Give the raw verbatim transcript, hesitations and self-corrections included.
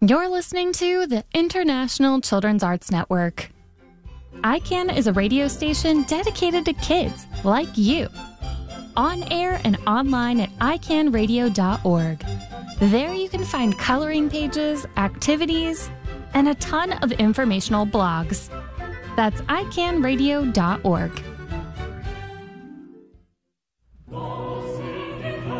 You're listening to the International Children's Arts Network. I CAN is a radio station dedicated to kids like you. On air and online at i can radio dot org. There you can find coloring pages, activities, and a ton of informational blogs. That's i can radio dot org.